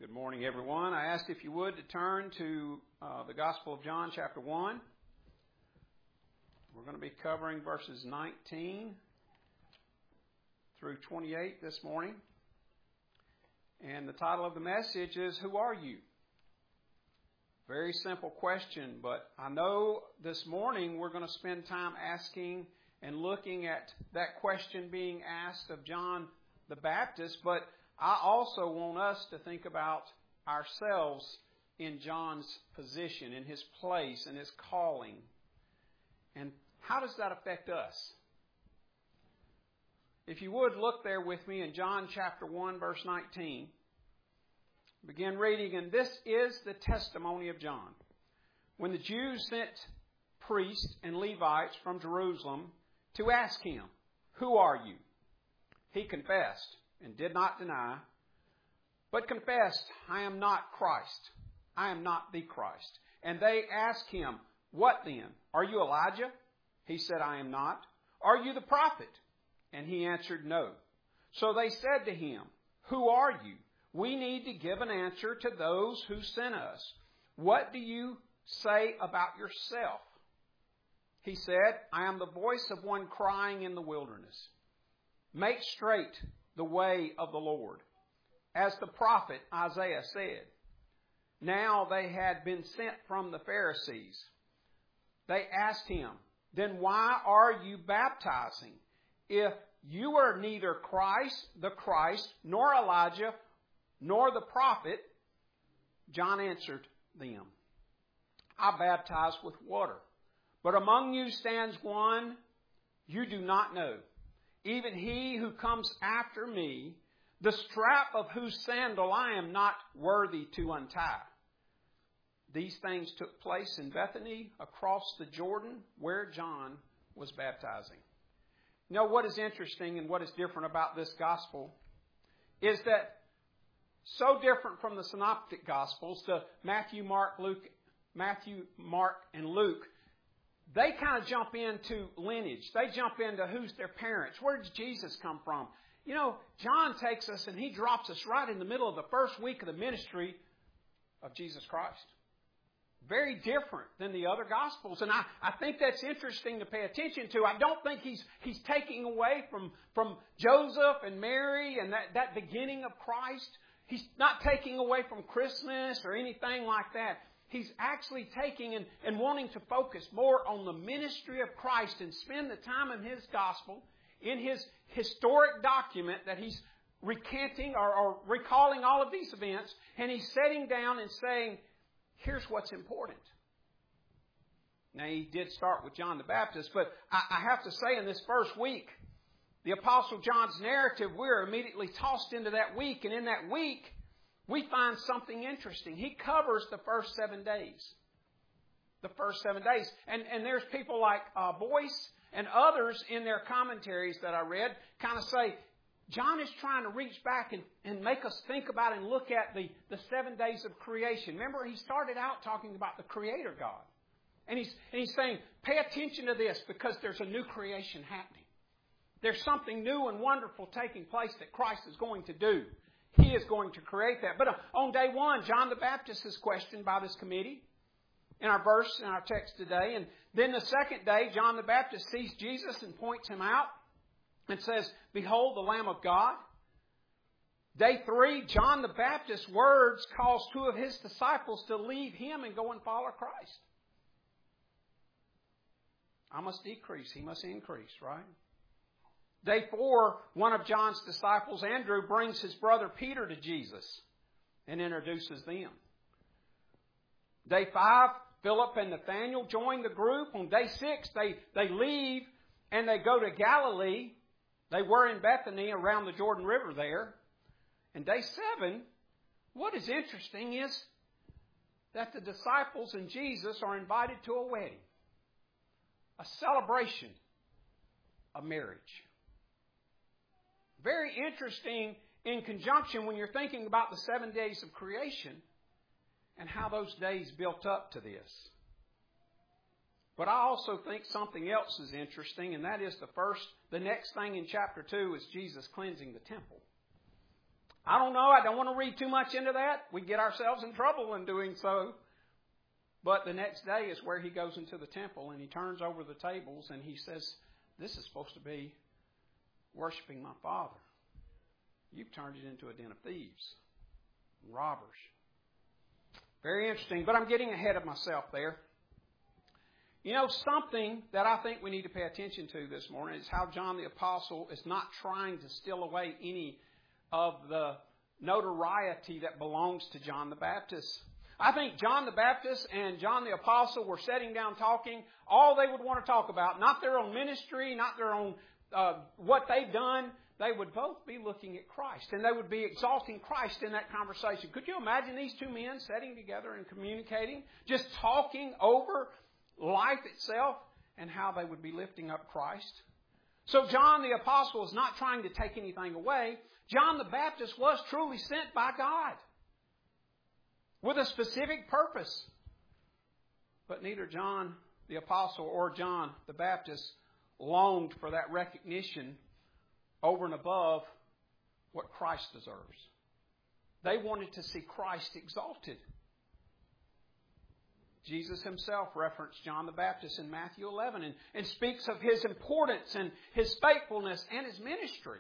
Good morning, everyone. I asked if you would to turn to the Gospel of John, chapter 1. We're going to be covering verses 19 through 28 this morning. And the title of the message is, Who Are You? Very simple question, but I know this morning we're going to spend time asking and looking at that question being asked of John the Baptist, but I also want us to think about ourselves in John's position, in his place, in his calling. And how does that affect us? If you would, look there with me in John chapter 1, verse 19. Begin reading, and this is the testimony of John. When the Jews sent priests and Levites from Jerusalem to ask him, Who are you? He confessed and did not deny, but confessed, I am not Christ. I am not the Christ. And they asked him, What then? Are you Elijah? He said, I am not. Are you the prophet? And he answered, No. So they said to him, Who are you? We need to give an answer to those who sent us. What do you say about yourself? He said, I am the voice of one crying in the wilderness. Make straight the way of the Lord, as the prophet Isaiah said. Now they had been sent from the Pharisees. They asked him, Then why are you baptizing, if you are neither the Christ, nor Elijah, nor the prophet? John answered them, I baptize with water, but among you stands one you do not know, even he who comes after me, the strap of whose sandal I am not worthy to untie. These things took place in Bethany across the Jordan where John was baptizing. You know, what is interesting and what is different about this gospel is that so different from the synoptic gospels, the Matthew, Mark, and Luke, they kind of jump into lineage. They jump into who's their parents. Where did Jesus come from? You know, John takes us and he drops us right in the middle of the first week of the ministry of Jesus Christ. Very different than the other Gospels. And I think that's interesting to pay attention to. I don't think he's taking away from Joseph and Mary and that beginning of Christ. He's not taking away from Christmas or anything like that. He's actually taking and wanting to focus more on the ministry of Christ and spend the time in his gospel, in his historic document that he's recanting or recalling all of these events, and he's sitting down and saying, here's what's important. Now, he did start with John the Baptist, but I have to say in this first week, the Apostle John's narrative, we're immediately tossed into that week, and in that week, we find something interesting. He covers the first 7 days. The first 7 days. And there's people like Boyce and others in their commentaries that I read kind of say, John is trying to reach back and make us think about and look at the 7 days of creation. Remember, he started out talking about the Creator God. And he's saying, pay attention to this because there's a new creation happening. There's something new and wonderful taking place that Christ is going to do. He is going to create that. But on day one, John the Baptist is questioned by this committee in our verse, in our text today. And then the second day, John the Baptist sees Jesus and points him out and says, Behold the Lamb of God. Day 3, John the Baptist's words cause 2 of his disciples to leave him and go and follow Christ. I must decrease, he must increase, right? Day 4, one of John's disciples, Andrew, brings his brother Peter to Jesus and introduces them. Day 5, Philip and Nathanael join the group. On day 6, they leave and they go to Galilee. They were in Bethany around the Jordan River there. And day 7, what is interesting is that the disciples and Jesus are invited to a wedding, a celebration, a marriage. Very interesting in conjunction when you're thinking about the 7 days of creation and how those days built up to this. But I also think something else is interesting, and that is the next thing in chapter 2 is Jesus cleansing the temple. I don't know. I don't want to read too much into that. We get ourselves in trouble in doing so. But the next day is where he goes into the temple and he turns over the tables and he says, this is supposed to be worshiping my Father. You've turned it into a den of thieves and robbers. Very interesting, but I'm getting ahead of myself there. You know, something that I think we need to pay attention to this morning is how John the Apostle is not trying to steal away any of the notoriety that belongs to John the Baptist. I think John the Baptist and John the Apostle were sitting down talking. All they would want to talk about, not their own ministry, not their own what they've done. They would both be looking at Christ, and they would be exalting Christ in that conversation. Could you imagine these two men sitting together and communicating, just talking over life itself and how they would be lifting up Christ? So John the Apostle is not trying to take anything away. John the Baptist was truly sent by God with a specific purpose. But neither John the Apostle or John the Baptist longed for that recognition over and above what Christ deserves. They wanted to see Christ exalted. Jesus himself referenced John the Baptist in Matthew 11 and speaks of his importance and his faithfulness and his ministry.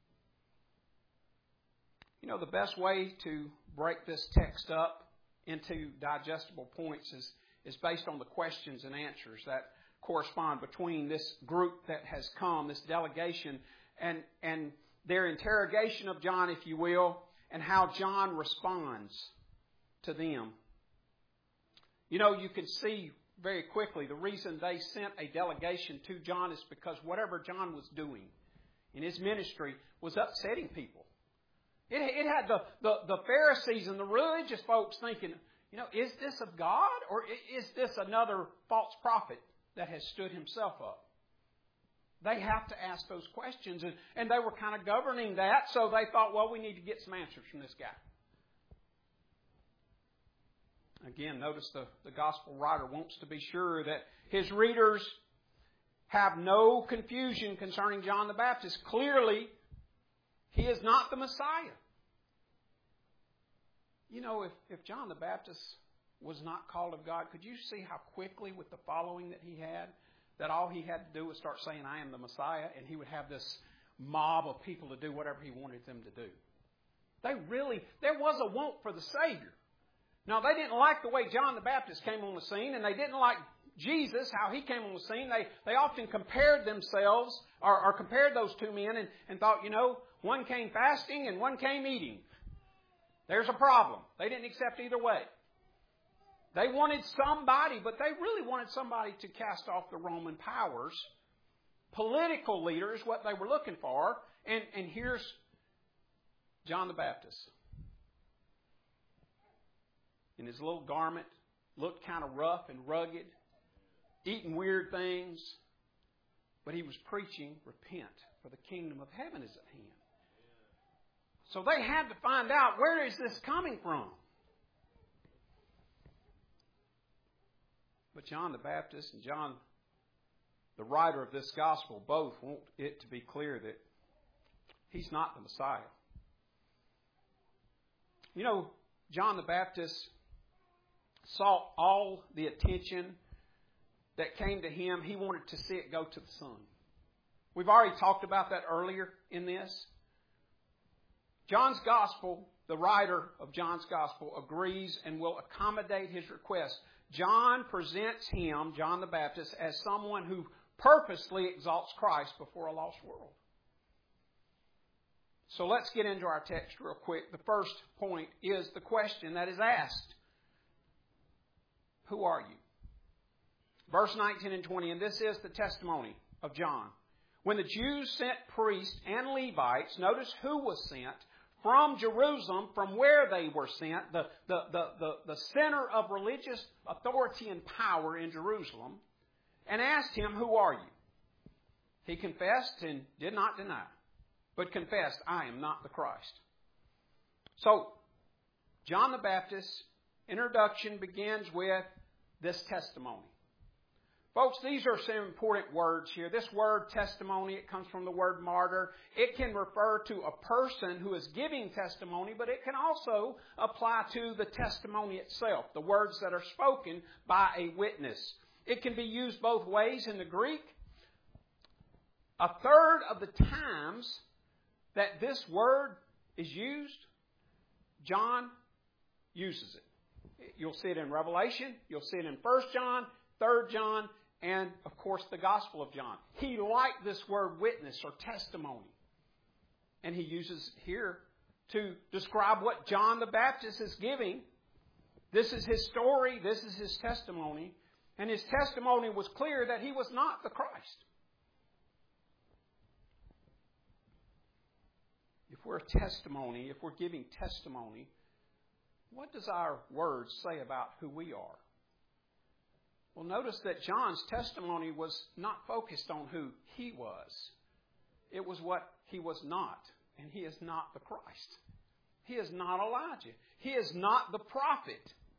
You know, the best way to break this text up into digestible points is based on the questions and answers that correspond between this group that has come, this delegation, and their interrogation of John, if you will, and how John responds to them. You know, you can see very quickly the reason they sent a delegation to John is because whatever John was doing in his ministry was upsetting people. It had the Pharisees and the religious folks thinking, you know, is this of God or is this another false prophet that has stood himself up? They have to ask those questions, and they were kind of governing that, so they thought, well, we need to get some answers from this guy. Again, notice the gospel writer wants to be sure that his readers have no confusion concerning John the Baptist. Clearly, he is not the Messiah. You know, if John the Baptist was not called of God, could you see how quickly with the following that he had, that all he had to do was start saying, I am the Messiah, and he would have this mob of people to do whatever he wanted them to do. There was a want for the Savior. Now, they didn't like the way John the Baptist came on the scene, and they didn't like Jesus, how he came on the scene. They often compared themselves, or compared those two men, and thought, you know, one came fasting and one came eating. There's a problem. They didn't accept either way. They wanted somebody, but they really wanted somebody to cast off the Roman powers. Political leaders, what they were looking for. And here's John the Baptist. In his little garment, looked kind of rough and rugged, eating weird things. But he was preaching, repent, for the kingdom of heaven is at hand. So they had to find out, where is this coming from? But John the Baptist and John, the writer of this gospel, both want it to be clear that he's not the Messiah. You know, John the Baptist sought all the attention that came to him. He wanted to see it go to the Son. We've already talked about that earlier in this. John's gospel, the writer of John's gospel, agrees and will accommodate his request. John presents him, John the Baptist, as someone who purposely exalts Christ before a lost world. So let's get into our text real quick. The first point is the question that is asked. Who are you? Verse 19 and 20, and this is the testimony of John. When the Jews sent priests and Levites, notice who was sent, from Jerusalem, from where they were sent, the center of religious authority and power in Jerusalem, and asked him, who are you? He confessed and did not deny, but confessed, I am not the Christ. So, John the Baptist's introduction begins with this testimony. Folks, these are some important words here. This word testimony, it comes from the word martyr. It can refer to a person who is giving testimony, but it can also apply to the testimony itself, the words that are spoken by a witness. It can be used both ways in the Greek. A third of the times that this word is used, John uses it. You'll see it in Revelation, you'll see it in 1 John, 3 John, and, of course, the Gospel of John. He liked this word witness or testimony. And he uses here to describe what John the Baptist is giving. This is his story. This is his testimony. And his testimony was clear that he was not the Christ. If we're a testimony, if we're giving testimony, what does our words say about who we are? Well, notice that John's testimony was not focused on who he was. It was what he was not. And he is not the Christ. He is not Elijah. He is not the prophet.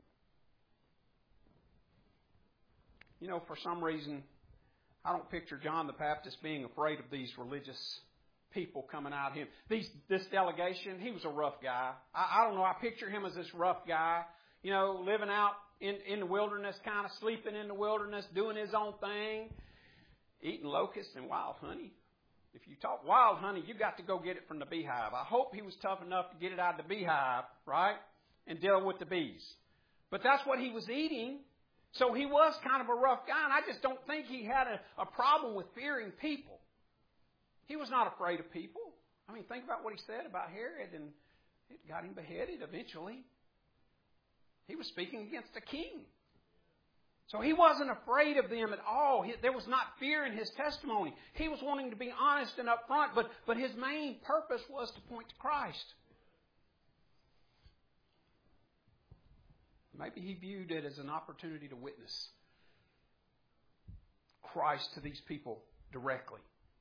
You know, for some reason, I don't picture John the Baptist being afraid of these religious people coming at him. This delegation, he was a rough guy. I don't know, I picture him as this rough guy, you know, living out in the wilderness, kind of sleeping in the wilderness, doing his own thing, eating locusts and wild honey. If you talk wild honey, you got to go get it from the beehive. I hope he was tough enough to get it out of the beehive, right, and deal with the bees. But that's what he was eating. So he was kind of a rough guy, and I just don't think he had a problem with fearing people. He was not afraid of people. I mean, think about what he said about Herod, and it got him beheaded eventually. He was speaking against a king. So he wasn't afraid of them at all. There was not fear in his testimony. He was wanting to be honest and upfront, but his main purpose was to point to Christ. Maybe he viewed it as an opportunity to witness Christ to these people directly.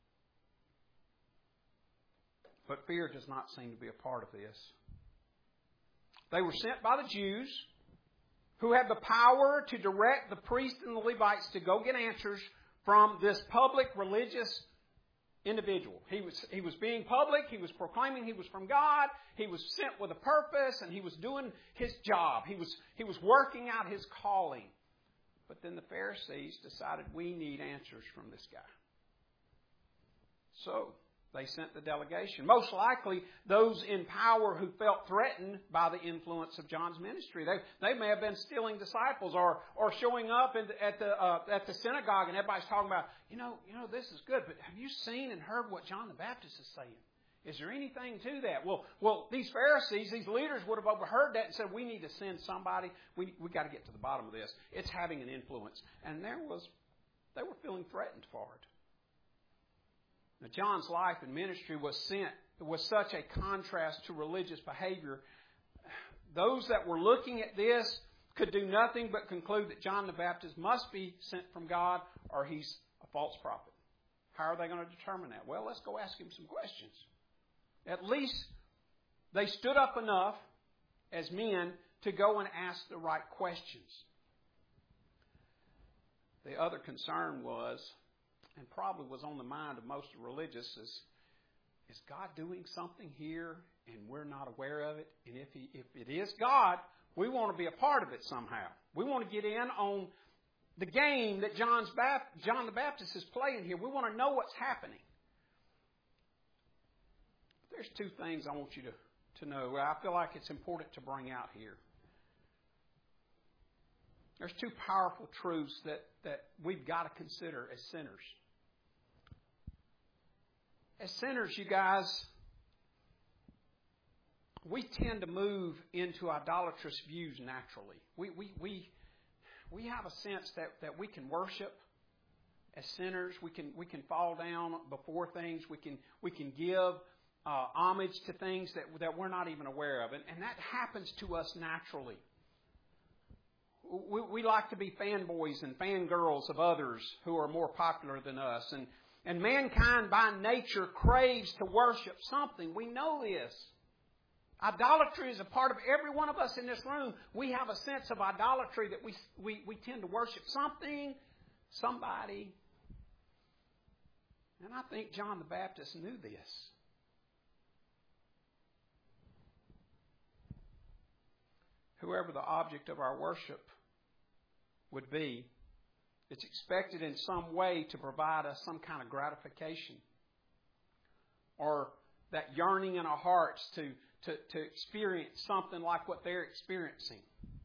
But fear does not seem to be a part of this. They were sent by the Jews, who had the power to direct the priests and the Levites to go get answers from this public religious individual. He was being public. He was proclaiming he was from God. He was sent with a purpose, and he was doing his job. He was working out his calling. But then the Pharisees decided, we need answers from this guy. So they sent the delegation. Most likely, those in power who felt threatened by the influence of John's ministry. They may have been stealing disciples or showing up at the synagogue, and everybody's talking about, you know, this is good, but have you seen and heard what John the Baptist is saying? Is there anything to that? Well, these Pharisees, these leaders would have overheard that and said, we need to send somebody. We got to get to the bottom of this. It's having an influence. And they were feeling threatened for it. Now, John's life and ministry was such a contrast to religious behavior. Those that were looking at this could do nothing but conclude that John the Baptist must be sent from God or he's a false prophet. How are they going to determine that? Well, let's go ask him some questions. At least they stood up enough as men to go and ask the right questions. The other concern was, and probably was on the mind of most religious, is God doing something here and we're not aware of it? And if it is God, we want to be a part of it somehow. We want to get in on the game that John the Baptist is playing here. We want to know what's happening. There's two things I want you to know. I feel like it's important to bring out here. There's two powerful truths that we've got to consider as sinners. As sinners, you guys, we tend to move into idolatrous views naturally. We have a sense that we can worship as sinners. We can fall down before things. We can give homage to things that we're not even aware of, and that happens to us naturally. We like to be fanboys and fangirls of others who are more popular than us. And mankind by nature craves to worship something. We know this. Idolatry is a part of every one of us in this room. We have a sense of idolatry that we tend to worship something, somebody, and I think John the Baptist knew this. Whoever the object of our worship would be, it's expected in some way to provide us some kind of gratification, or that yearning in our hearts to experience something like what they're experiencing.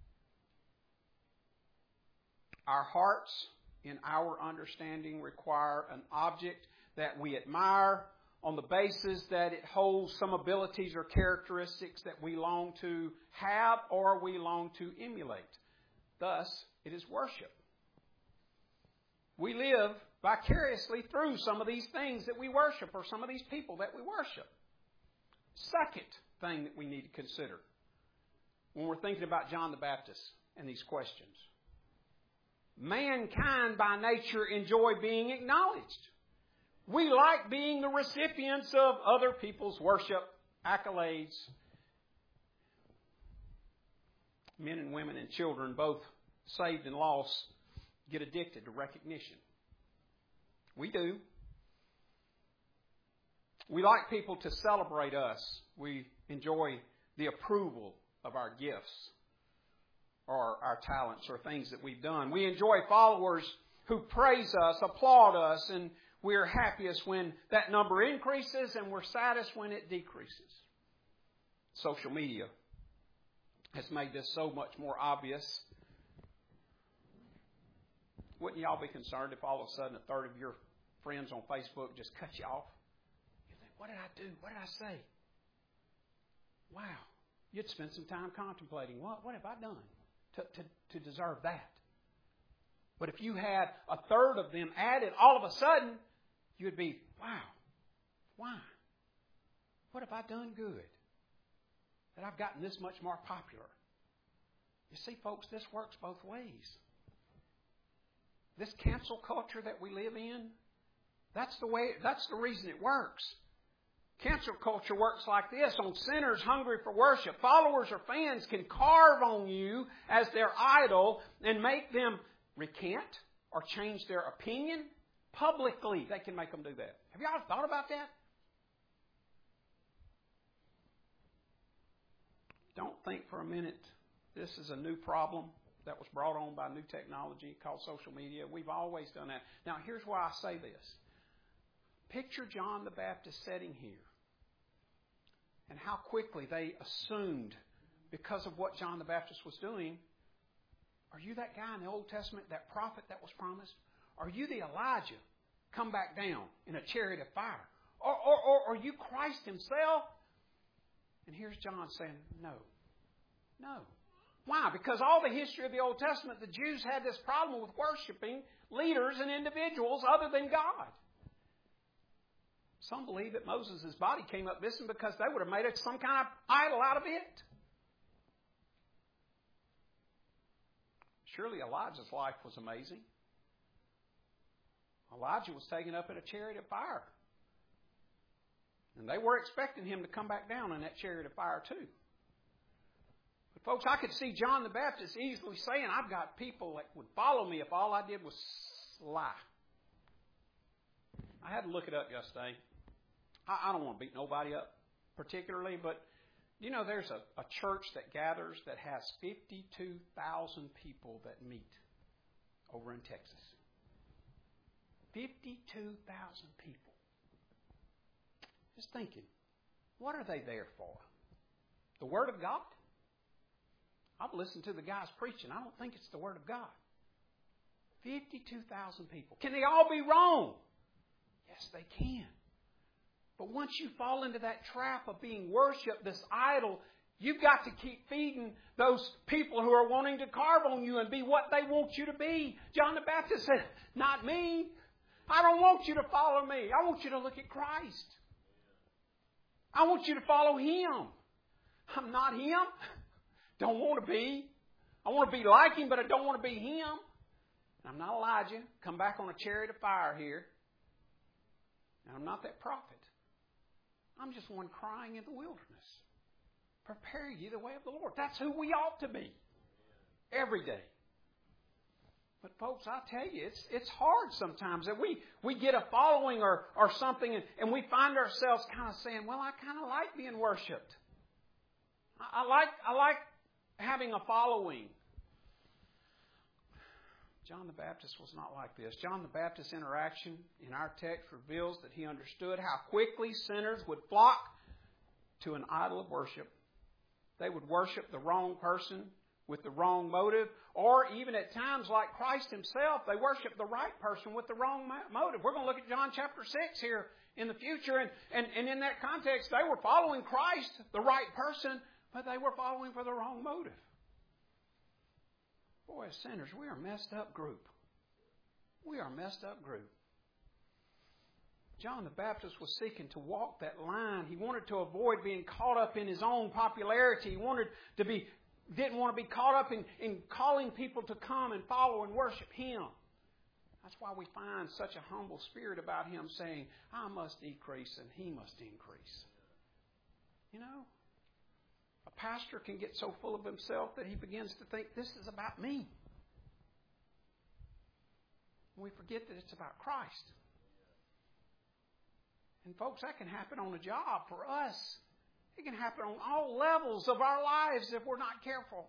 Our hearts, in our understanding, require an object that we admire on the basis that it holds some abilities or characteristics that we long to have or we long to emulate. Thus, it is worship. We live vicariously through some of these things that we worship, or some of these people that we worship. Second thing that we need to consider when we're thinking about John the Baptist and these questions. Mankind by nature enjoy being acknowledged. We like being the recipients of other people's worship, accolades. Men and women and children, both saved and lost, get addicted to recognition. We do. We like people to celebrate us. We enjoy the approval of our gifts or our talents or things that we've done. We enjoy followers who praise us, applaud us, and we're happiest when that number increases, and we're saddest when it decreases. Social media has made this so much more obvious. Wouldn't y'all be concerned if all of a sudden a third of your friends on Facebook just cut you off? You think, what did I do? What did I say? Wow. You'd spend some time contemplating, what have I done to deserve that? But if you had a third of them added, all of a sudden, you would be, wow, why? What have I done good that I've gotten this much more popular? You see, folks, this works both ways. This cancel culture that we live in, that's the reason it works. Cancel culture works like this. On sinners hungry for worship, followers or fans can carve on you as their idol and make them recant or change their opinion publicly. They can make them do that. Have you all thought about that? Don't think for a minute this is a new problem that was brought on by new technology called social media. We've always done that. Now, here's why I say this. Picture John the Baptist sitting here and how quickly they assumed, because of what John the Baptist was doing, are you that guy in the Old Testament, that prophet that was promised? Are you the Elijah come back down in a chariot of fire? Or are you Christ himself? And here's John saying, no. Why? Because all the history of the Old Testament, the Jews had this problem with worshiping leaders and individuals other than God. Some believe that Moses' body came up missing because they would have made some kind of idol out of it. Surely Elijah's life was amazing. Elijah was taken up in a chariot of fire. And they were expecting him to come back down in that chariot of fire too. But folks, I could see John the Baptist easily saying, I've got people that would follow me if all I did was lie. I had to look it up yesterday. I don't want to beat nobody up particularly, but you know there's a church that gathers that has 52,000 people that meet over in Texas. 52,000 people. Just thinking, what are they there for? The Word of God? I've listened to the guys preaching. I don't think it's the Word of God. 52,000 people. Can they all be wrong? Yes, they can. But once you fall into that trap of being worshipped, this idol, you've got to keep feeding those people who are wanting to carve on you and be what they want you to be. John the Baptist said, not me. I don't want you to follow me. I want you to look at Christ. I want you to follow Him. I'm not Him. Don't want to be. I want to be like Him, but I don't want to be Him. I'm not Elijah. Come back on a chariot of fire here. And I'm not that prophet. I'm just one crying in the wilderness. Prepare ye the way of the Lord. That's who we ought to be. Every day. But folks, I tell you, it's hard sometimes that we get a following or something and we find ourselves kind of saying, well, I kind of like being worshipped. I like having a following. John the Baptist was not like this. John the Baptist's interaction in our text reveals that he understood how quickly sinners would flock to an idol of worship. They would worship the wrong person with the wrong motive, or even at times like Christ himself, they worship the right person with the wrong motive. We're going to look at John chapter 6 here in the future, and in that context, they were following Christ, the right person, but they were following for the wrong motive. Boy, as sinners, we are a messed up group. We are a messed up group. John the Baptist was seeking to walk that line. He wanted to avoid being caught up in his own popularity. He didn't want to be caught up in calling people to come and follow and worship him. That's why we find such a humble spirit about him, saying, I must decrease and he must increase. You know, a pastor can get so full of himself that he begins to think, this is about me. And we forget that it's about Christ. And folks, that can happen on a job for us. It can happen on all levels of our lives if we're not careful.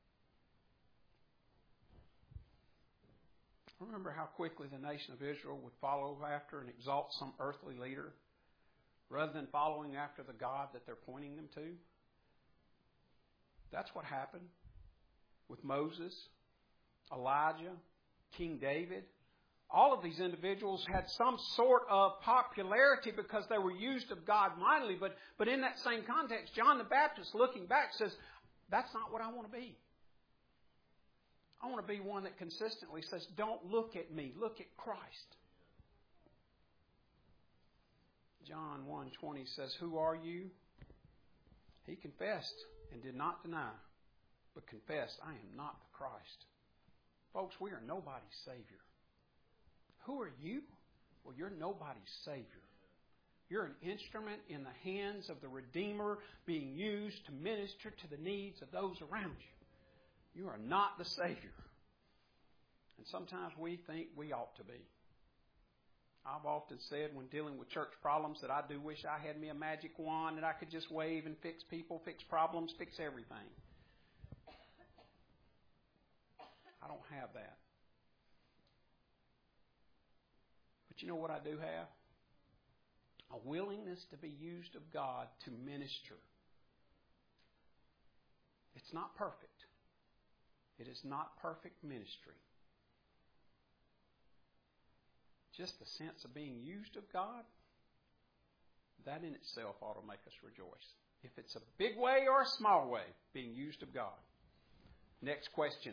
Remember how quickly the nation of Israel would follow after and exalt some earthly leader rather than following after the God that they're pointing them to? That's what happened with Moses, Elijah, King David. All of these individuals had some sort of popularity because they were used of God mightily. But in that same context, John the Baptist, looking back, says, that's not what I want to be. I want to be one that consistently says, don't look at me, look at Christ. John 1:20 says, who are you? He confessed and did not deny, but confessed, I am not the Christ. Folks, we are nobody's Savior. Who are you? Well, you're nobody's Savior. You're an instrument in the hands of the Redeemer being used to minister to the needs of those around you. You are not the Savior. And sometimes we think we ought to be. I've often said when dealing with church problems that I do wish I had me a magic wand that I could just wave and fix people, fix problems, fix everything. I don't have that. But you know what I do have? A willingness to be used of God to minister. It's not perfect. It is not perfect ministry. Just the sense of being used of God, that in itself ought to make us rejoice. If it's a big way or a small way, being used of God. Next question.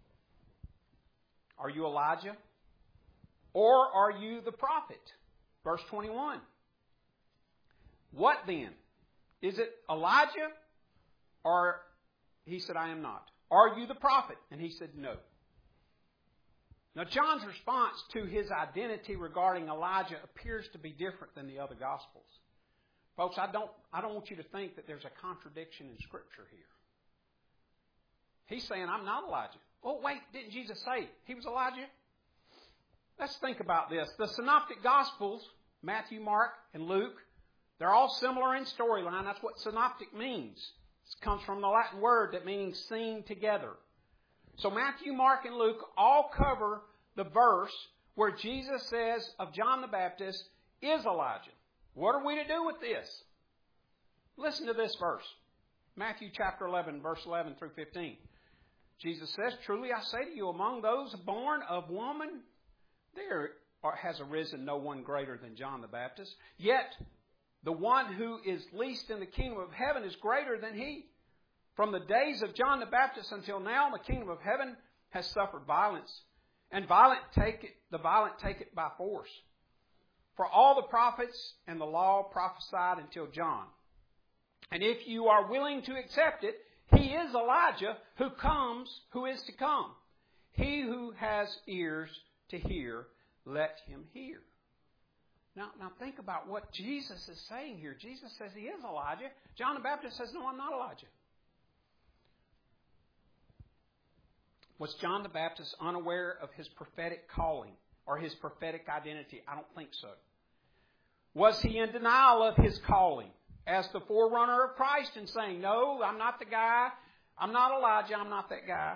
Are you Elijah? Or are you the prophet? Verse 21. What then? Is it Elijah? Or he said, I am not. Are you the prophet? And he said, no. Now, John's response to his identity regarding Elijah appears to be different than the other Gospels. Folks, I don't want you to think that there's a contradiction in Scripture here. He's saying, I'm not Elijah. Oh, wait, didn't Jesus say he was Elijah? Let's think about this. The Synoptic Gospels, Matthew, Mark, and Luke, they're all similar in storyline. That's what synoptic means. It comes from the Latin word that means seen together. So Matthew, Mark, and Luke all cover the verse where Jesus says of John the Baptist is Elijah. What are we to do with this? Listen to this verse. Matthew chapter 11, verse 11 through 15. Jesus says, truly I say to you, among those born of woman, there has arisen no one greater than John the Baptist. Yet the one who is least in the kingdom of heaven is greater than he. From the days of John the Baptist until now, the kingdom of heaven has suffered violence, and the violent take it by force. For all the prophets and the law prophesied until John. And if you are willing to accept it, he is Elijah who is to come. He who has ears to hear, let him hear. Now think about what Jesus is saying here. Jesus says he is Elijah. John the Baptist says, no, I'm not Elijah. Was John the Baptist unaware of his prophetic calling or his prophetic identity? I don't think so. Was he in denial of his calling as the forerunner of Christ and saying, no, I'm not the guy, I'm not Elijah, I'm not that guy?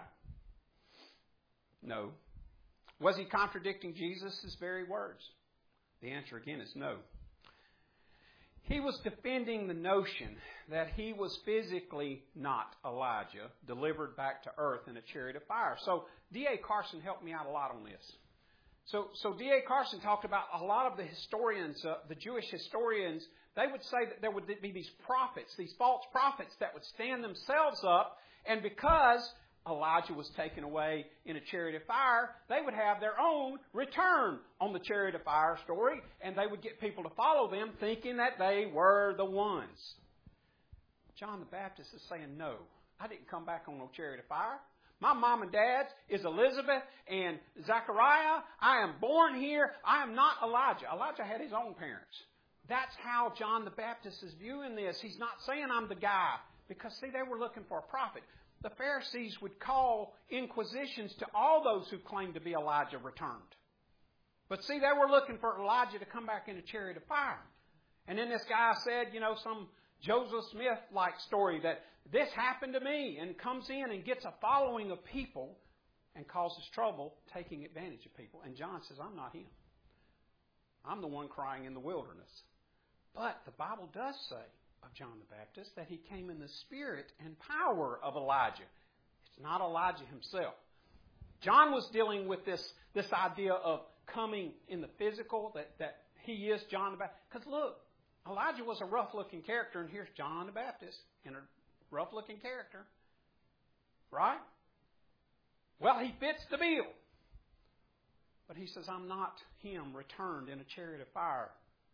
No. Was he contradicting Jesus' very words? The answer again is no. He was defending the notion that he was physically not Elijah, delivered back to earth in a chariot of fire. So D.A. Carson helped me out a lot on this. So D.A. Carson talked about a lot of the historians, the Jewish historians, they would say that there would be these prophets, these false prophets that would stand themselves up, and because Elijah was taken away in a chariot of fire, they would have their own return on the chariot of fire story, and they would get people to follow them thinking that they were the ones. John the Baptist is saying, no, I didn't come back on no chariot of fire. My mom and dad's is Elizabeth and Zechariah. I am born here. I am not Elijah. Elijah had his own parents. That's how John the Baptist is viewing this. He's not saying I'm the guy, because, see, they were looking for a prophet. The Pharisees would call inquisitions to all those who claimed to be Elijah returned. But see, they were looking for Elijah to come back in a chariot of fire. And then this guy said, some Joseph Smith-like story that this happened to me, and comes in and gets a following of people and causes trouble taking advantage of people. And John says, I'm not him. I'm the one crying in the wilderness. But the Bible does say of John the Baptist that he came in the spirit and power of Elijah. It's not Elijah himself. John was dealing with this idea of coming in the physical, that he is John the Baptist. Because look, Elijah was a rough-looking character, and here's John the Baptist in a rough-looking character. Right? Well, he fits the bill. But he says, I'm not him returned in a chariot of fire.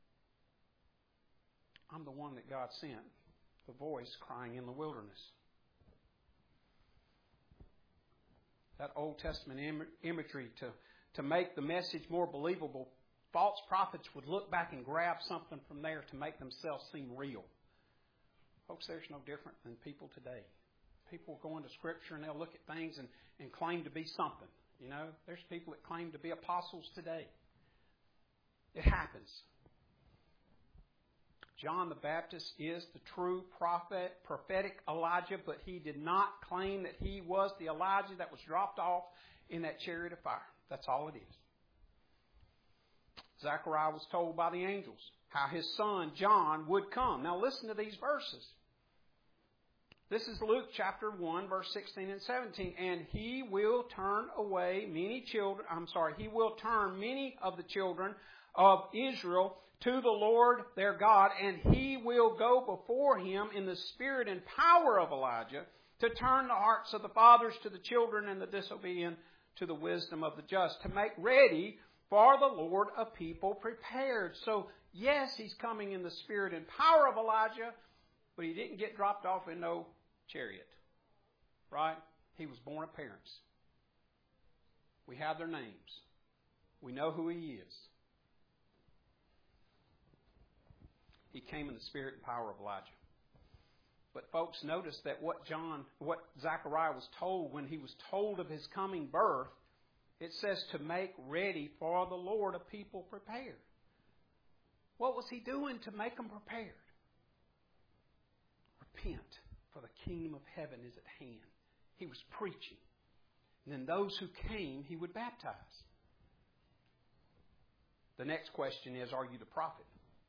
I'm the one that God sent, the voice crying in the wilderness. That Old Testament imagery to make the message more believable, false prophets would look back and grab something from there to make themselves seem real. Folks, there's no different than people today. People go into Scripture and they'll look at things and claim to be something. There's people that claim to be apostles today. It happens. John the Baptist is the true prophetic Elijah, but he did not claim that he was the Elijah that was dropped off in that chariot of fire. That's all it is. Zechariah was told by the angels how his son John would come. Now listen to these verses. This is Luke chapter 1, verse 16 and 17. And he will turn many of the children of Israel to the Lord their God, and he will go before him in the spirit and power of Elijah to turn the hearts of the fathers to the children and the disobedient to the wisdom of the just, to make ready for the Lord a people prepared. So, yes, he's coming in the spirit and power of Elijah, but he didn't get dropped off in no chariot. Right? He was born of parents. We have their names. We know who he is. He came in the spirit and power of Elijah. But folks, notice that what Zechariah was told when he was told of his coming birth, it says to make ready for the Lord a people prepared. What was he doing to make them prepared? Repent, for the kingdom of heaven is at hand. He was preaching. And then those who came, he would baptize. The next question is, are you the prophet?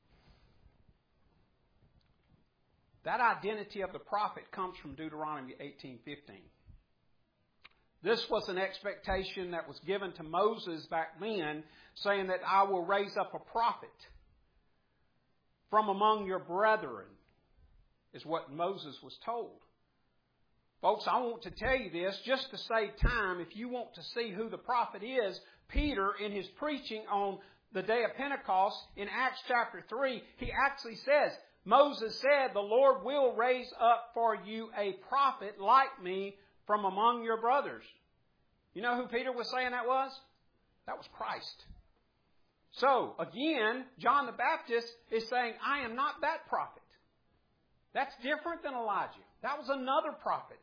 That identity of the prophet comes from Deuteronomy 18:15. This was an expectation that was given to Moses back then, saying that I will raise up a prophet from among your brethren, is what Moses was told. Folks, I want to tell you this just to save time. If you want to see who the prophet is, Peter, in his preaching on the day of Pentecost, in Acts chapter 3, he actually says, Moses said, the Lord will raise up for you a prophet like me from among your brothers. You know who Peter was saying that was? That was Christ. So, again, John the Baptist is saying, I am not that prophet. That's different than Elijah. That was another prophet.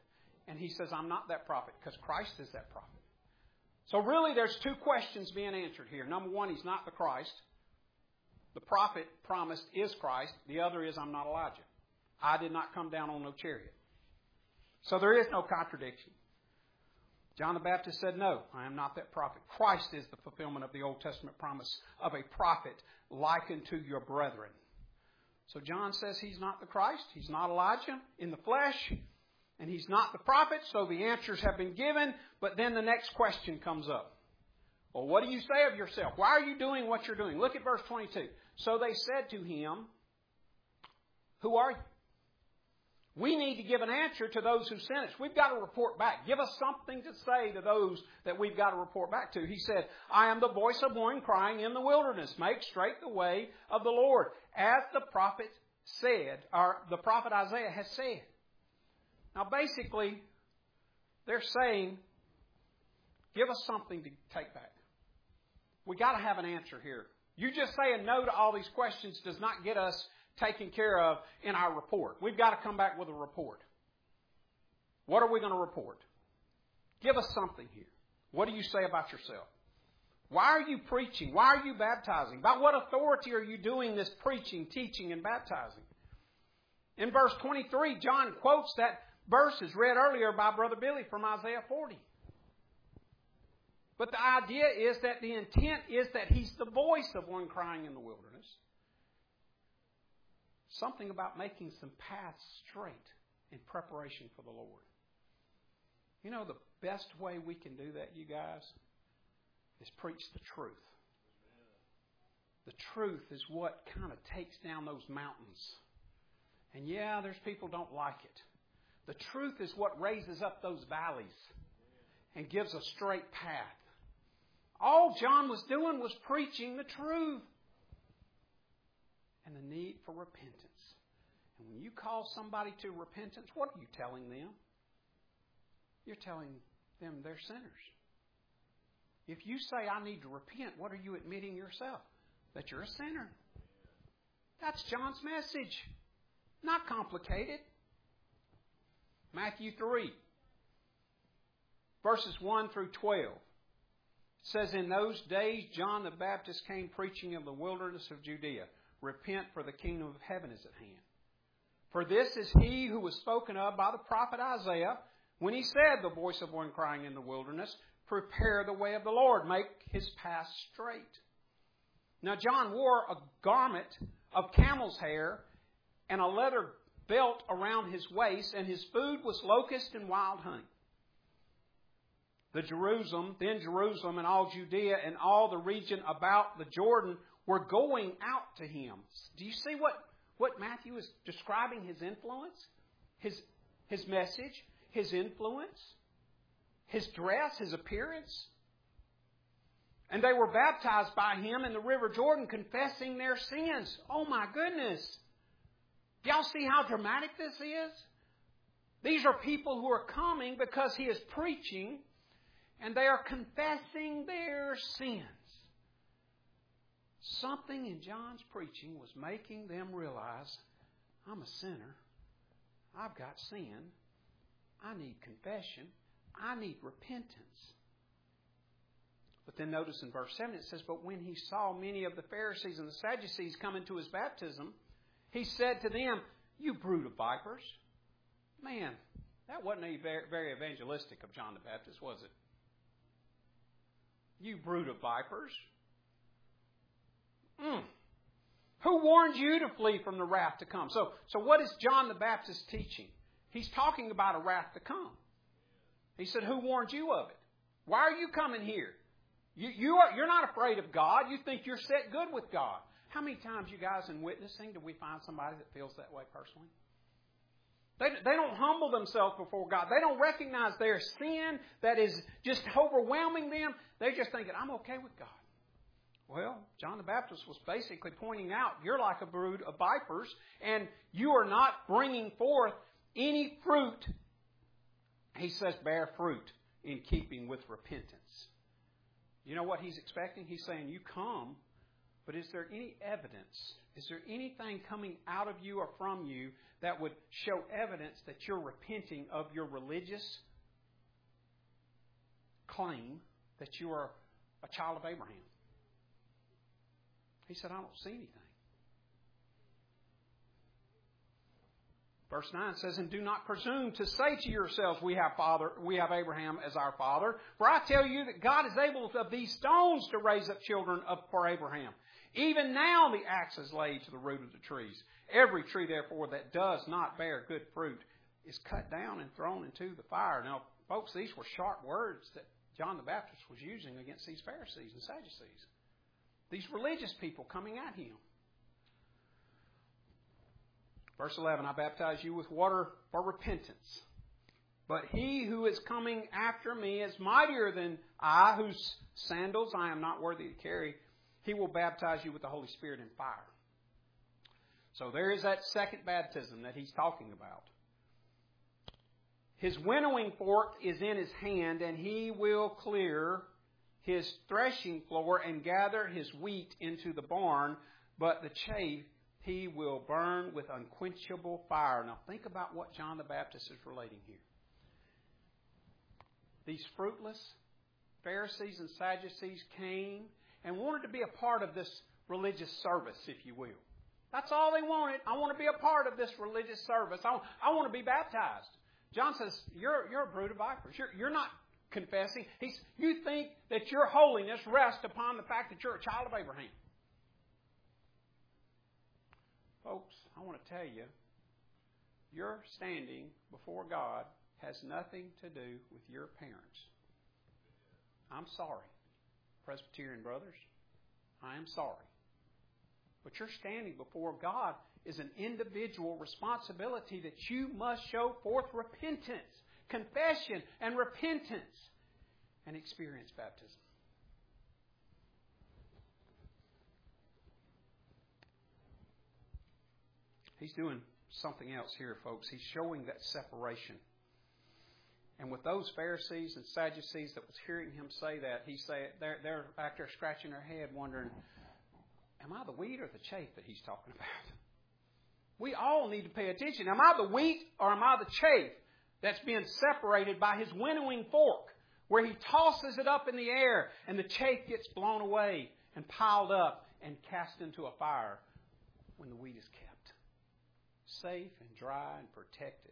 And he says, I'm not that prophet, because Christ is that prophet. So really there's two questions being answered here. Number one, he's not the Christ. The prophet promised is Christ. The other is, I'm not Elijah. I did not come down on no chariot. So there is no contradiction. John the Baptist said, no, I am not that prophet. Christ is the fulfillment of the Old Testament promise of a prophet likened to your brethren. So John says he's not the Christ. He's not Elijah in the flesh. And he's not the prophet. So the answers have been given. But then the next question comes up. Well, what do you say of yourself? Why are you doing what you're doing? Look at verse 22. So they said to him, who are you? We need to give an answer to those who sent us. We've got to report back. Give us something to say to those that we've got to report back to. He said, I am the voice of one crying in the wilderness, make straight the way of the Lord. As the prophet said, or the prophet Isaiah has said. Now basically, they're saying, give us something to take back. We've got to have an answer here. You just saying no to all these questions does not get us taken care of in our report. We've got to come back with a report. What are we going to report? Give us something here. What do you say about yourself? Why are you preaching? Why are you baptizing? By what authority are you doing this preaching, teaching, and baptizing? In verse 23, John quotes that verse as read earlier by Brother Billy from Isaiah 40. But the idea is that the intent is that he's the voice of one crying in the wilderness. Something about making some paths straight in preparation for the Lord. You know, the best way we can do that, you guys, is preach the truth. The truth is what kind of takes down those mountains. And yeah, there's people don't like it. The truth is what raises up those valleys and gives a straight path. All John was doing was preaching the truth. And the need for repentance. And when you call somebody to repentance, what are you telling them? You're telling them they're sinners. If you say, I need to repent, what are you admitting yourself? That you're a sinner. That's John's message. Not complicated. Matthew 3, verses 1 through 12. It says, in those days John the Baptist came preaching of the wilderness of Judea. Repent, for the kingdom of heaven is at hand. For this is he who was spoken of by the prophet Isaiah, when he said, the voice of one crying in the wilderness, prepare the way of the Lord, make his path straight. Now John wore a garment of camel's hair and a leather belt around his waist, and his food was locust and wild honey. Then Jerusalem and all Judea and all the region about the Jordan were going out to him. Do you see what Matthew is describing his influence? His message, his influence, his dress, his appearance. And they were baptized by him in the river Jordan, confessing their sins. Oh my goodness. Do y'all see how dramatic this is? These are people who are coming because he is preaching, and they are confessing their sins. Something in John's preaching was making them realize, I'm a sinner. I've got sin. I need confession. I need repentance. But then notice in verse 7 it says, but when he saw many of the Pharisees and the Sadducees coming to his baptism, he said to them, you brood of vipers. Man, that wasn't very evangelistic of John the Baptist, was it? You brood of vipers. Who warned you to flee from the wrath to come? So what is John the Baptist teaching? He's talking about a wrath to come. He said, who warned you of it? Why are you coming here? You're not afraid of God. You think you're set good with God. How many times, you guys, in witnessing, do we find somebody that feels that way personally? They don't humble themselves before God. They don't recognize their sin that is just overwhelming them. They're just thinking, I'm okay with God. Well, John the Baptist was basically pointing out, you're like a brood of vipers, and you are not bringing forth any fruit. He says, bear fruit in keeping with repentance. You know what he's expecting? He's saying, you come But is there any evidence? Is there anything coming out of you or from you that would show evidence that you're repenting of your religious claim that you are a child of Abraham? He said, I don't see anything. Verse 9 says, and do not presume to say to yourselves, we have Abraham as our father. For I tell you that God is able of these stones to raise up children for Abraham. Even now the axe is laid to the root of the trees. Every tree, therefore, that does not bear good fruit is cut down and thrown into the fire. Now, folks, these were sharp words that John the Baptist was using against these Pharisees and Sadducees. These religious people coming at him. Verse 11, I baptize you with water for repentance. But he who is coming after me is mightier than I, whose sandals I am not worthy to carry. He will baptize you with the Holy Spirit and fire. So there is that second baptism that he's talking about. His winnowing fork is in his hand, and he will clear his threshing floor and gather his wheat into the barn, but the chaff he will burn with unquenchable fire. Now think about what John the Baptist is relating here. These fruitless Pharisees and Sadducees came and wanted to be a part of this religious service, if you will. That's all they wanted. I want to be a part of this religious service. I want to be baptized. John says, you're a brood of vipers. You're not confessing. You think that your holiness rests upon the fact that you're a child of Abraham. Folks, I want to tell you, your standing before God has nothing to do with your parents. I'm sorry, Presbyterian brothers. I am sorry. But your standing before God is an individual responsibility that you must show forth repentance, confession, and repentance, and experience baptism. He's doing something else here, folks. He's showing that separation. And with those Pharisees and Sadducees that was hearing him say that, they're back there scratching their head wondering, am I the wheat or the chaff that he's talking about? We all need to pay attention. Am I the wheat or am I the chaff that's being separated by his winnowing fork, where he tosses it up in the air and the chaff gets blown away and piled up and cast into a fire when the wheat is kept safe and dry and protected?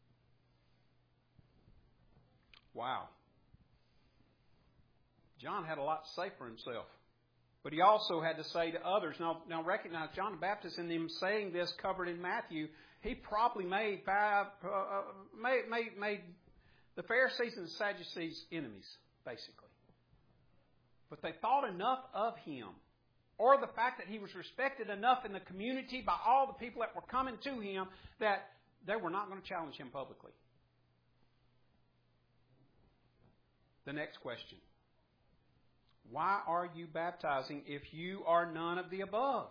Wow. John had a lot to say for himself. But he also had to say to others. Now recognize John the Baptist, in him saying this covered in Matthew, he probably made the Pharisees and the Sadducees enemies, basically. But they thought enough of him, or the fact that he was respected enough in the community by all the people that were coming to him, that they were not going to challenge him publicly. The next question. Why are you baptizing if you are none of the above?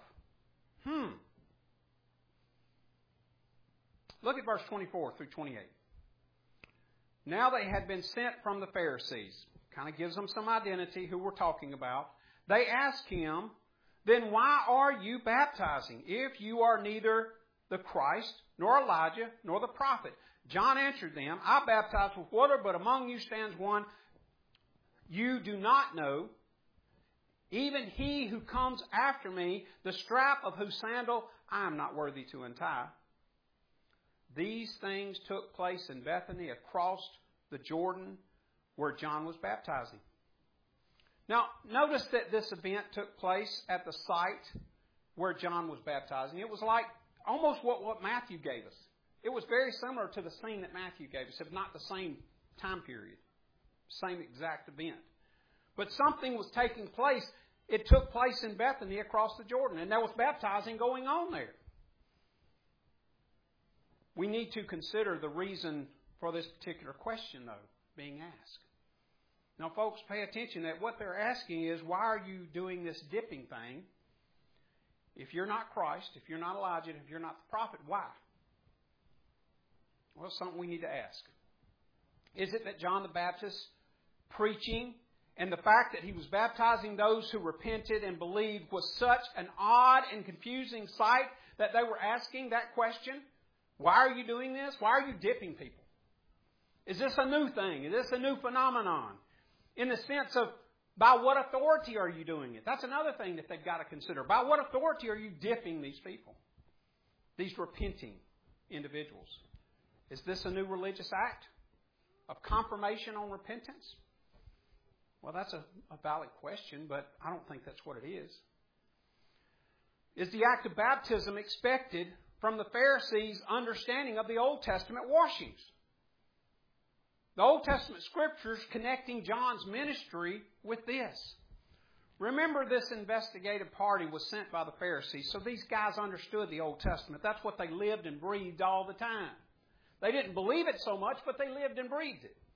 Look at verse 24 through 28. Now they had been sent from the Pharisees. Kind of gives them some identity who we're talking about. They asked him, then why are you baptizing if you are neither the Christ, nor Elijah, nor the prophet? John answered them, I baptize with water, but among you stands one you do not know, even he who comes after me, the strap of whose sandal I am not worthy to untie. These things took place in Bethany across the Jordan where John was baptizing. Now, notice that this event took place at the site where John was baptizing. It was like almost what Matthew gave us. It was very similar to the scene that Matthew gave us, if not the same time period, same exact event. But something was taking place. It took place in Bethany across the Jordan, and there was baptizing going on there. We need to consider the reason for this particular question, though, being asked. Now, folks, pay attention that what they're asking is, why are you doing this dipping thing? If you're not Christ, if you're not Elijah, if you're not the prophet, why? Well, it's something we need to ask. Is it that John the Baptist preaching And the fact that He was baptizing those who repented and believed was such an odd and confusing sight that they were asking that question. Why are you doing this? Why are you dipping people? Is this a new thing? Is this a new phenomenon? In the sense of, by what authority are you doing it? That's another thing that they've got to consider. By what authority are you dipping these people? These repenting individuals. Is this a new religious act of confirmation on repentance? Well, that's a valid question, but I don't think that's what it is. Is the act of baptism expected from the Pharisees' understanding of the Old Testament washings? The Old Testament Scriptures connecting John's ministry with this. Remember, this investigative party was sent by the Pharisees, so these guys understood the Old Testament. That's what they lived and breathed all the time. They didn't believe it so much, but they lived and breathed it.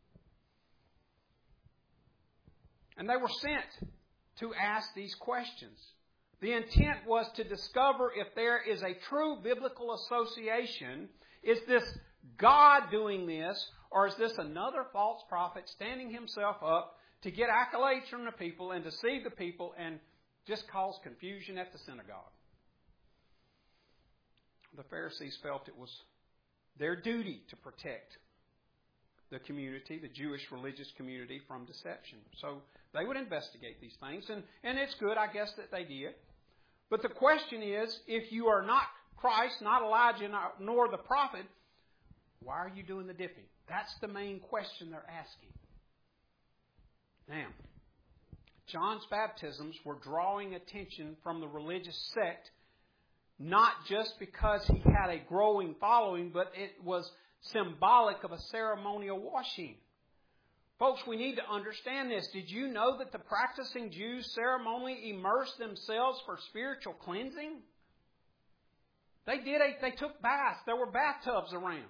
And they were sent to ask these questions. The intent was to discover if there is a true biblical association. Is this God doing this, or is this another false prophet standing himself up to get accolades from the people and deceive the people and just cause confusion at the synagogue? The Pharisees felt it was their duty to protect the community, the Jewish religious community, from deception. So they would investigate these things, and it's good, I guess, that they did. But the question is, if you are not Christ, not Elijah, nor the prophet, why are you doing the dipping? That's the main question they're asking. Now, John's baptisms were drawing attention from the religious sect, not just because he had a growing following, but it was symbolic of a ceremonial washing. Folks, we need to understand this. Did you know that the practicing Jews ceremonially immersed themselves for spiritual cleansing? They took baths. There were bathtubs around.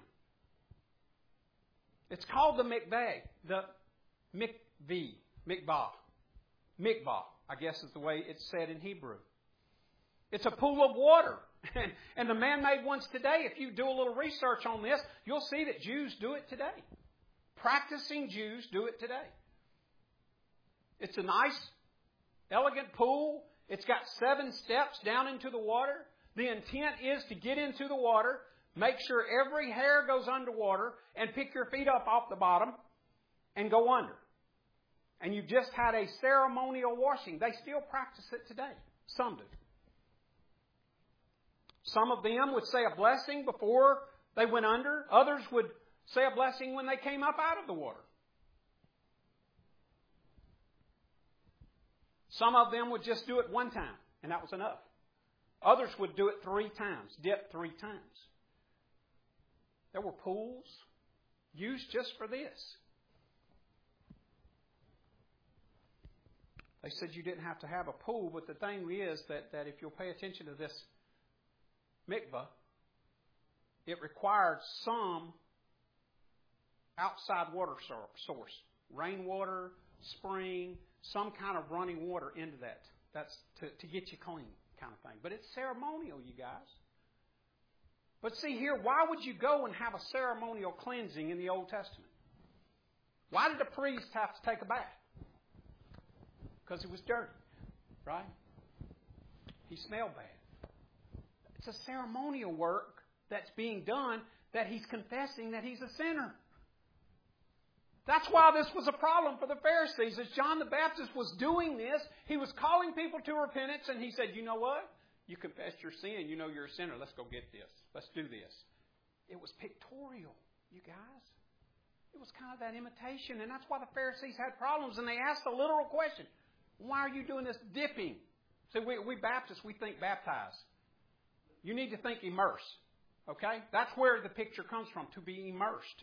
It's called the mikveh, the mikvah. Mikvah, I guess is the way it's said in Hebrew. It's a pool of water. And the man-made ones today, if you do a little research on this, you'll see that Jews do it today. Practicing Jews do it today. It's a nice, elegant pool. It's got 7 steps down into the water. The intent is to get into the water, make sure every hair goes underwater, and pick your feet up off the bottom and go under. And you've just had a ceremonial washing. They still practice it today. Some do. Some of them would say a blessing before they went under. Others would say a blessing when they came up out of the water. Some of them would just do it one time, and that was enough. Others would do it 3 times, dip 3 times. There were pools used just for this. They said you didn't have to have a pool, but the thing is that if you'll pay attention to this mikvah, it required some outside water source, rainwater, spring, some kind of running water into that. That's to get you clean kind of thing. But it's ceremonial, you guys. But see here, why would you go and have a ceremonial cleansing in the Old Testament? Why did a priest have to take a bath? Because he was dirty, right? He smelled bad. It's a ceremonial work that's being done that he's confessing that he's a sinner. That's why this was a problem for the Pharisees. As John the Baptist was doing this, he was calling people to repentance, and he said, you know what? You confessed your sin. You know you're a sinner. Let's go get this. Let's do this. It was pictorial, you guys. It was kind of that imitation, and that's why the Pharisees had problems, and they asked a literal question. Why are you doing this dipping? See, we Baptists, we think baptize. You need to think immerse. Okay? That's where the picture comes from, to be immersed.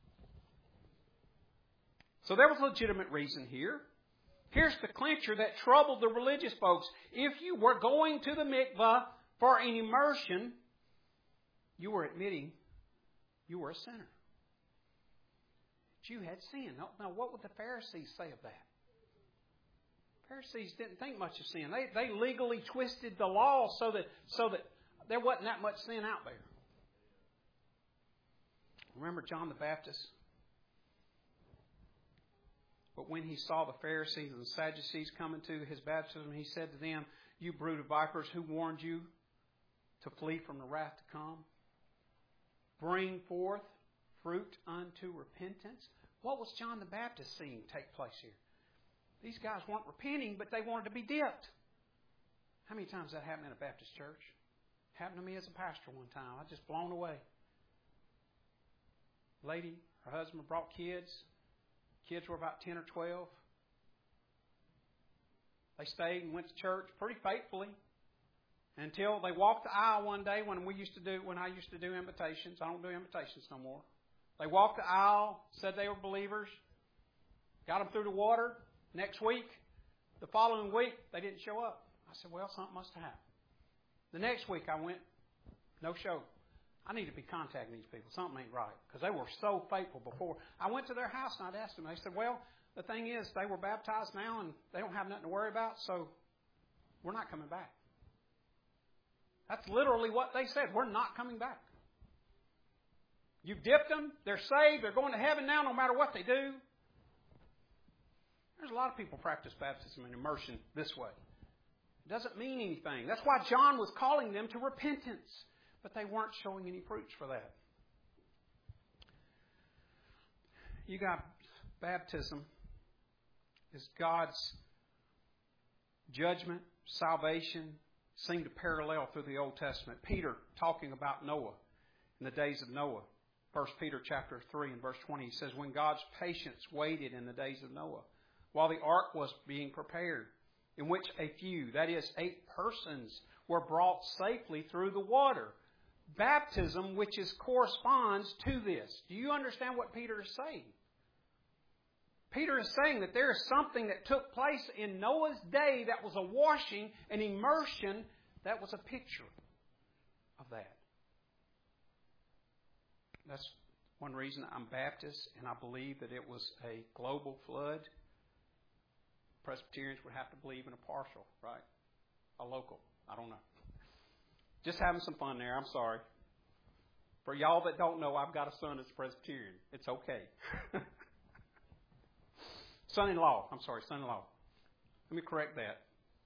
So there was legitimate reason here. Here's the clincher that troubled the religious folks. If you were going to the mikvah for an immersion, you were admitting you were a sinner. That you had sin. Now, what would the Pharisees say of that? Pharisees didn't think much of sin. They legally twisted the law so that there wasn't that much sin out there. Remember John the Baptist But when he saw the Pharisees and the Sadducees coming to his baptism, he said to them, "You brood of vipers, who warned you to flee from the wrath to come? Bring forth fruit unto repentance." What was John the Baptist seeing take place here? These guys weren't repenting, but they wanted to be dipped. How many times that happened in a Baptist church? Happened to me as a pastor one time. I was just blown away. Lady, her husband brought kids. Kids were about 10 or 12. They stayed and went to church pretty faithfully until they walked the aisle one day when I used to do invitations. I don't do invitations no more. They walked the aisle, said they were believers, got them through the water. Next week, the following week, they didn't show up. I said, well, something must have happened. The next week I went, no show. I need to be contacting these people. Something ain't right. Because they were so faithful before. I went to their house and I'd asked them. They said, well, the thing is, they were baptized now and they don't have nothing to worry about, so we're not coming back. That's literally what they said. We're not coming back. You've dipped them. They're saved. They're going to heaven now no matter what they do. There's a lot of people practice baptism and immersion this way. It doesn't mean anything. That's why John was calling them to repentance. But they weren't showing any fruits for that. You got baptism is God's judgment, salvation, seem to parallel through the Old Testament. Peter talking about Noah in the days of Noah. 1 Peter chapter 3 and verse 20, he says, when God's patience waited in the days of Noah, while the ark was being prepared, in which a few, that is 8 persons, were brought safely through the water. Baptism, which corresponds to this. Do you understand what Peter is saying? Peter is saying that there is something that took place in Noah's day that was a washing, an immersion, that was a picture of that. That's one reason I'm Baptist, and I believe that it was a global flood. Presbyterians would have to believe in a partial, right? A local. I don't know. Just having some fun there. I'm sorry. For y'all that don't know, I've got a son that's Presbyterian. It's okay. Son-in-law. Son-in-law. Let me correct that.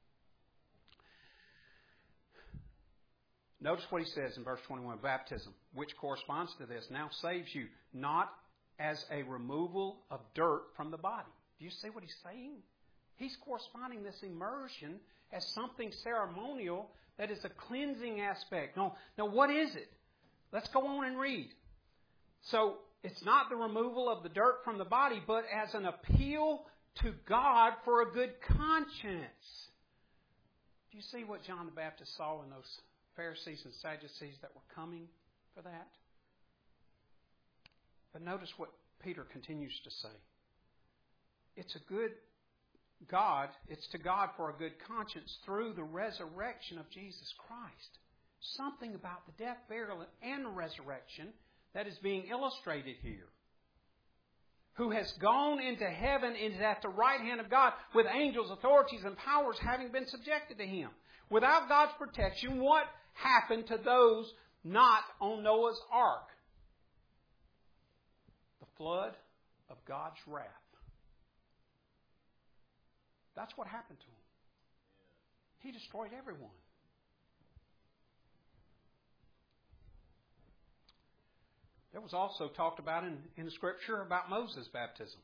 Notice what he says in verse 21. Baptism, which corresponds to this, now saves you, not as a removal of dirt from the body. Do you see what he's saying? He's corresponding this immersion as something ceremonial that is a cleansing aspect. Now, what is it? Let's go on and read. So, it's not the removal of the dirt from the body, but as an appeal to God for a good conscience. Do you see what John the Baptist saw in those Pharisees and Sadducees that were coming for that? But notice what Peter continues to say. It's to God for a good conscience through the resurrection of Jesus Christ. Something about the death, burial, and resurrection that is being illustrated here. Who has gone into heaven and is at the right hand of God with angels, authorities, and powers having been subjected to Him. Without God's protection, what happened to those not on Noah's ark? The flood of God's wrath. That's what happened to him. He destroyed everyone. There was also talked about in the Scripture about Moses' baptism.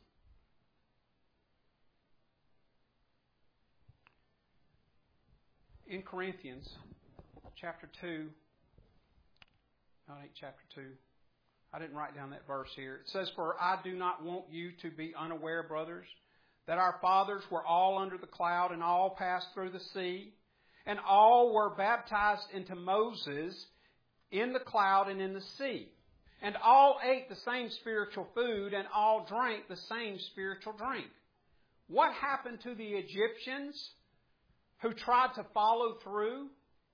In Corinthians chapter 2, no, it ain't chapter 2. I didn't write down that verse here. It says, for I do not want you to be unaware, brothers, that our fathers were all under the cloud and all passed through the sea, and all were baptized into Moses in the cloud and in the sea. And all ate the same spiritual food, and all drank the same spiritual drink. What happened to the Egyptians who tried to follow through?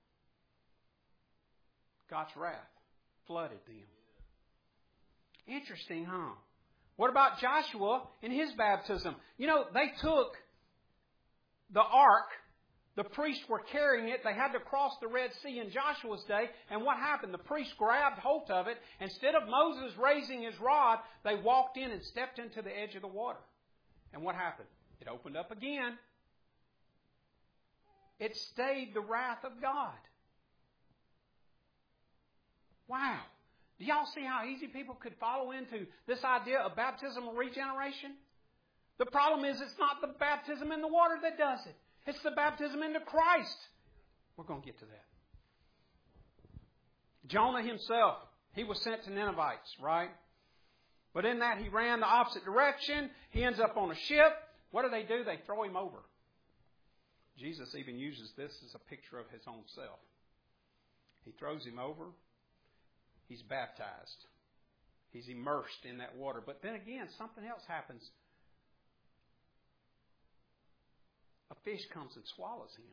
God's wrath flooded them. Interesting, huh? What about Joshua in his baptism? You know, they took the ark. The priests were carrying it. They had to cross the Red Sea in Joshua's day. And what happened? The priests grabbed hold of it. Instead of Moses raising his rod, they walked in and stepped into the edge of the water. And what happened? It opened up again. It stayed the wrath of God. Wow. Do y'all see how easy people could follow into this idea of baptismal regeneration? The problem is it's not the baptism in the water that does it. It's the baptism into Christ. We're going to get to that. Jonah himself, he was sent to Ninevites, right? But in that he ran the opposite direction. He ends up on a ship. What do? They throw him over. Jesus even uses this as a picture of his own self. He throws him over. He's baptized. He's immersed in that water. But then again, something else happens. A fish comes and swallows him.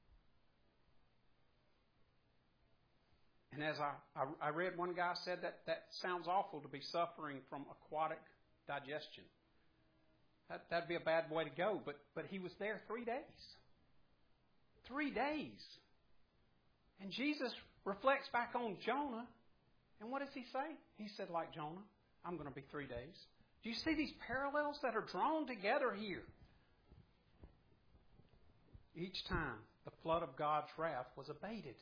And as I read, one guy said that sounds awful to be suffering from aquatic digestion. That'd be a bad way to go. But he was there 3 days. 3 days. And Jesus reflects back on Jonah. And what does he say? He said, like Jonah, I'm going to be 3 days. Do you see these parallels that are drawn together here? Each time the flood of God's wrath was abated.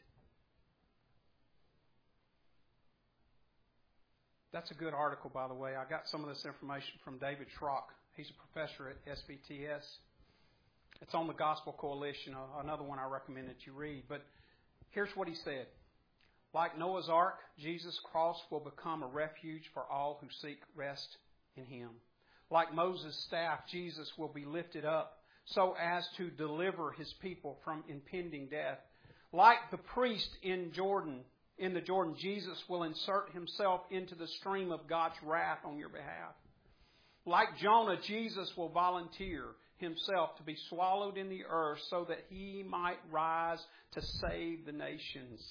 That's a good article, by the way. I got some of this information from David Schrock. He's a professor at SVTS. It's on the Gospel Coalition, another one I recommend that you read. But here's what he said. Like Noah's Ark, Jesus' cross will become a refuge for all who seek rest in Him. Like Moses' staff, Jesus will be lifted up so as to deliver His people from impending death. Like the priest in the Jordan, Jesus will insert Himself into the stream of God's wrath on your behalf. Like Jonah, Jesus will volunteer Himself to be swallowed in the earth so that He might rise to save the nations.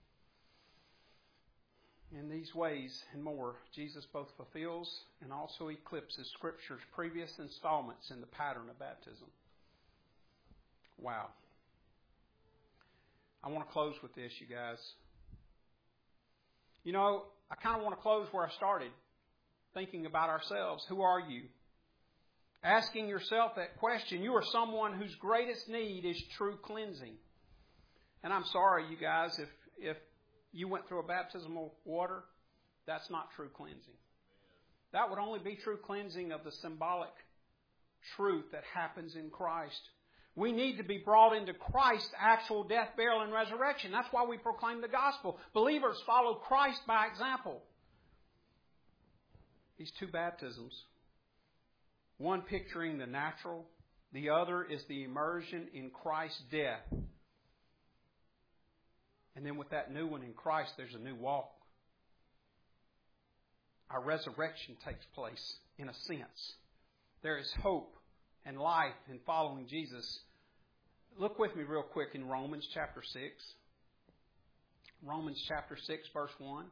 In these ways and more, Jesus both fulfills and also eclipses Scripture's previous installments in the pattern of baptism. Wow. I want to close with this, you guys. You know, I kind of want to close where I started, thinking about ourselves. Who are you? Asking yourself that question. You are someone whose greatest need is true cleansing. And I'm sorry, you guys, if you went through a baptismal water, that's not true cleansing. That would only be true cleansing of the symbolic truth that happens in Christ. We need to be brought into Christ's actual death, burial, and resurrection. That's why we proclaim the gospel. Believers follow Christ by example. These two baptisms, one picturing the natural, the other is the immersion in Christ's death. And then with that new one in Christ, there's a new walk. Our resurrection takes place in a sense. There is hope and life in following Jesus. Look with me real quick in Romans chapter 6. Romans chapter 6, verse 1.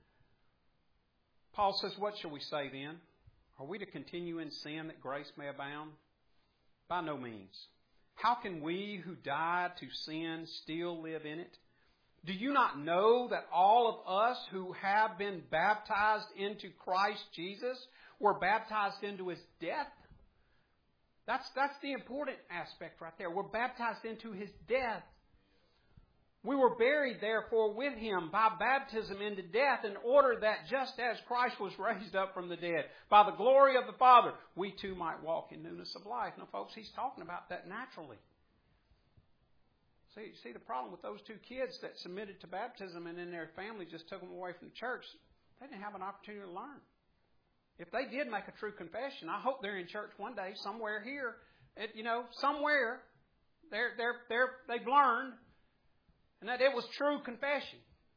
Paul says, what shall we say then? Are we to continue in sin that grace may abound? By no means. How can we who died to sin still live in it? Do you not know that all of us who have been baptized into Christ Jesus were baptized into His death? That's the important aspect right there. We're baptized into His death. We were buried, therefore, with Him by baptism into death, in order that just as Christ was raised up from the dead by the glory of the Father, we too might walk in newness of life. Now, folks, he's talking about that naturally. See, the problem with those two kids that submitted to baptism and then their family just took them away from the church, they didn't have an opportunity to learn. If they did make a true confession, I hope they're in church one day, somewhere here, somewhere they've learned, and that it was true confession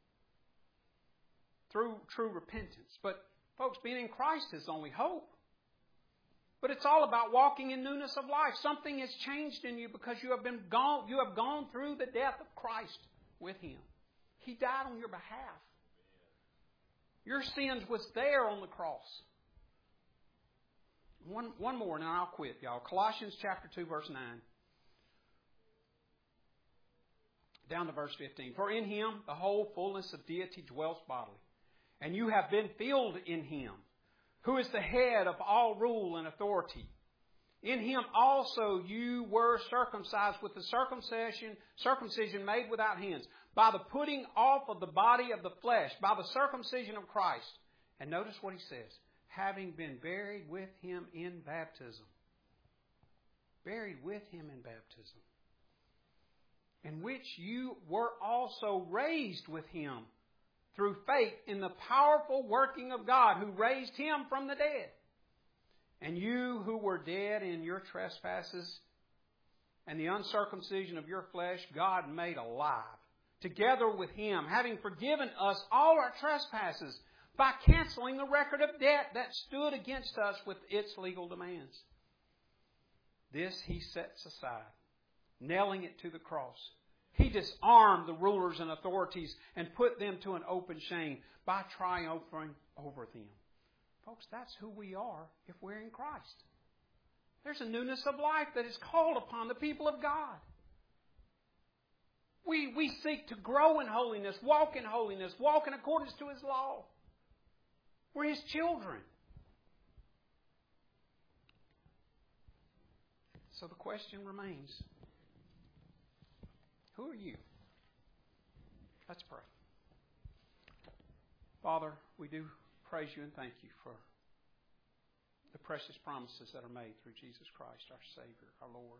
through true repentance. But folks, being in Christ is the only hope. But it's all about walking in newness of life. Something has changed in you because you have gone through the death of Christ with Him. He died on your behalf. Your sins was there on the cross. One more, and I'll quit, y'all. Colossians chapter 2, verse 9. Down to verse 15. For in Him the whole fullness of deity dwells bodily, and you have been filled in Him, who is the head of all rule and authority. In Him also you were circumcised with the circumcision made without hands, by the putting off of the body of the flesh, by the circumcision of Christ. And notice what he says, having been buried with Him in baptism. Buried with Him in baptism. In which you were also raised with Him through faith in the powerful working of God who raised Him from the dead. And you who were dead in your trespasses and the uncircumcision of your flesh, God made alive, together with Him, having forgiven us all our trespasses by canceling the record of debt that stood against us with its legal demands. This He sets aside, nailing it to the cross. He disarmed the rulers and authorities and put them to an open shame by triumphing over them. Folks, that's who we are if we're in Christ. There's a newness of life that is called upon the people of God. We seek to grow in holiness, walk in accordance to His law. We're His children. So the question remains, who are you? Let's pray. Father, we do praise You and thank You for the precious promises that are made through Jesus Christ, our Savior, our Lord.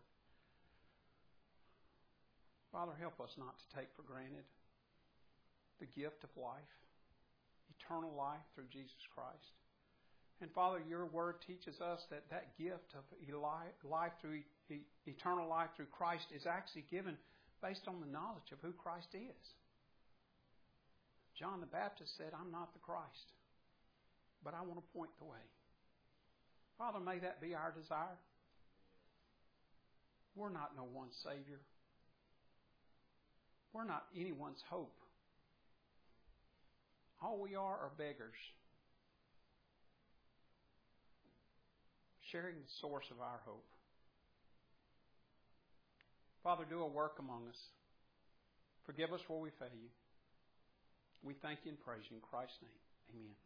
Father, help us not to take for granted the gift of life, eternal life through Jesus Christ. And Father, Your Word teaches us that that gift of life through eternal life through Christ is actually given based on the knowledge of who Christ is. John the Baptist said, I'm not the Christ, but I want to point the way. Father, may that be our desire. We're not no one's Savior. We're not anyone's hope. All we are beggars, sharing the source of our hope. Father, do a work among us. Forgive us where we fail You. We thank You and praise You in Christ's name. Amen.